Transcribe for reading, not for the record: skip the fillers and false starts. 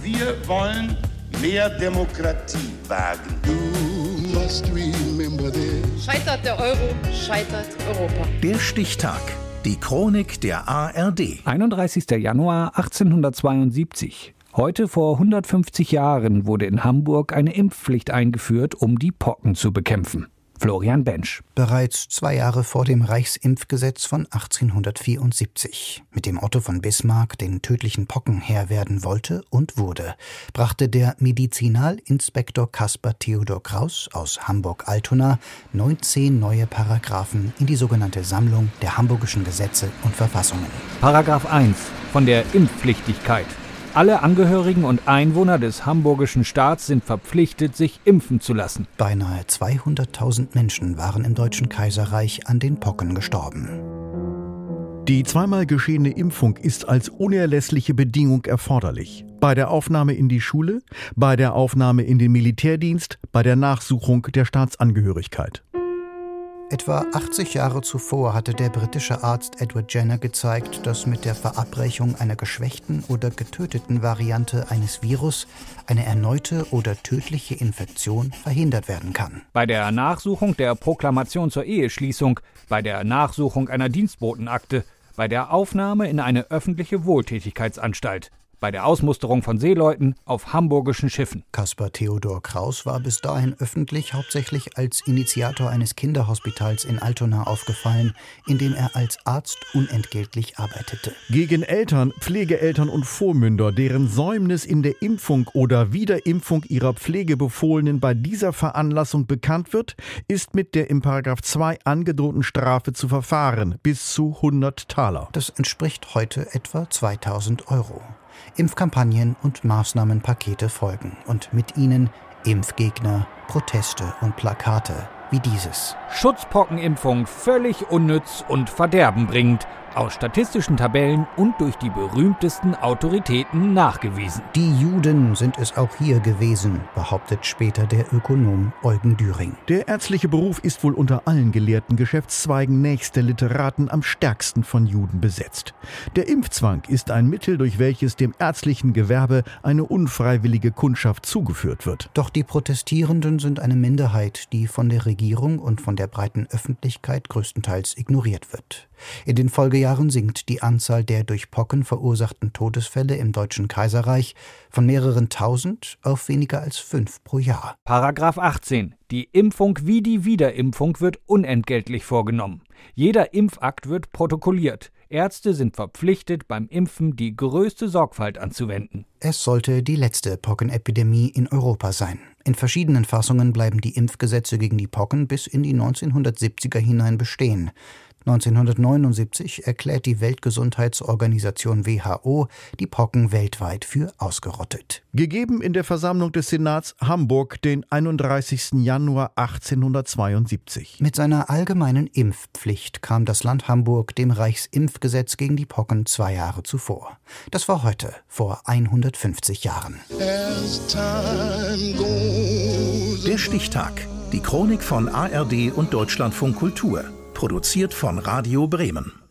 Wir wollen mehr Demokratie wagen. Scheitert der Euro, scheitert Europa. Der Stichtag. Die Chronik der ARD. 31. Januar 1872. Heute vor 150 Jahren wurde in Hamburg eine Impfpflicht eingeführt, um die Pocken zu bekämpfen. Florian Bensch. Bereits 2 Jahre vor dem Reichsimpfgesetz von 1874, mit dem Otto von Bismarck den tödlichen Pocken Herr werden wollte und wurde, brachte der Medizinalinspektor Caspar Theodor Kraus aus Hamburg-Altona 19 neue Paragraphen in die sogenannte Sammlung der hamburgischen Gesetze und Verfassungen. Paragraph 1 von der Impfpflichtigkeit. Alle Angehörigen und Einwohner des hamburgischen Staats sind verpflichtet, sich impfen zu lassen. Beinahe 200.000 Menschen waren im Deutschen Kaiserreich an den Pocken gestorben. Die zweimal geschehene Impfung ist als unerlässliche Bedingung erforderlich. Bei der Aufnahme in die Schule, bei der Aufnahme in den Militärdienst, bei der Nachsuchung der Staatsangehörigkeit. Etwa 80 Jahre zuvor hatte der britische Arzt Edward Jenner gezeigt, dass mit der Verabreichung einer geschwächten oder getöteten Variante eines Virus eine erneute oder tödliche Infektion verhindert werden kann. Bei der Nachsuchung der Proklamation zur Eheschließung, bei der Nachsuchung einer Dienstbotenakte, bei der Aufnahme in eine öffentliche Wohltätigkeitsanstalt, bei der Ausmusterung von Seeleuten auf hamburgischen Schiffen. Caspar Theodor Kraus war bis dahin öffentlich hauptsächlich als Initiator eines Kinderhospitals in Altona aufgefallen, in dem er als Arzt unentgeltlich arbeitete. Gegen Eltern, Pflegeeltern und Vormünder, deren Säumnis in der Impfung oder Wiederimpfung ihrer Pflegebefohlenen bei dieser Veranlassung bekannt wird, ist mit der im § 2 angedrohten Strafe zu verfahren, bis zu 100 Taler. Das entspricht heute etwa 2.000 Euro. Impfkampagnen und Maßnahmenpakete folgen und mit ihnen Impfgegner, Proteste und Plakate wie dieses. Schutzpockenimpfung völlig unnütz und verderbenbringend, aus statistischen Tabellen und durch die berühmtesten Autoritäten nachgewiesen. Die Juden sind es auch hier gewesen, behauptet später der Ökonom Eugen Düring. Der ärztliche Beruf ist wohl unter allen gelehrten Geschäftszweigen nächst der Literaten am stärksten von Juden besetzt. Der Impfzwang ist ein Mittel, durch welches dem ärztlichen Gewerbe eine unfreiwillige Kundschaft zugeführt wird. Doch die Protestierenden sind eine Minderheit, die von der Regierung und von der breiten Öffentlichkeit größtenteils ignoriert wird. In den Folgejahren sinkt die Anzahl der durch Pocken verursachten Todesfälle im Deutschen Kaiserreich von mehreren tausend auf weniger als 5 pro Jahr. Paragraph 18. Die Impfung wie die Wiederimpfung wird unentgeltlich vorgenommen. Jeder Impfakt wird protokolliert. Ärzte sind verpflichtet, beim Impfen die größte Sorgfalt anzuwenden. Es sollte die letzte Pockenepidemie in Europa sein. In verschiedenen Fassungen bleiben die Impfgesetze gegen die Pocken bis in die 1970er hinein bestehen. 1979 erklärt die Weltgesundheitsorganisation WHO die Pocken weltweit für ausgerottet. Gegeben in der Versammlung des Senats Hamburg den 31. Januar 1872. Mit seiner allgemeinen Impfpflicht kam das Land Hamburg dem Reichsimpfgesetz gegen die Pocken 2 Jahre zuvor. Das war heute, vor 150 Jahren. Der Stichtag. Die Chronik von ARD und Deutschlandfunk Kultur. Produziert von Radio Bremen.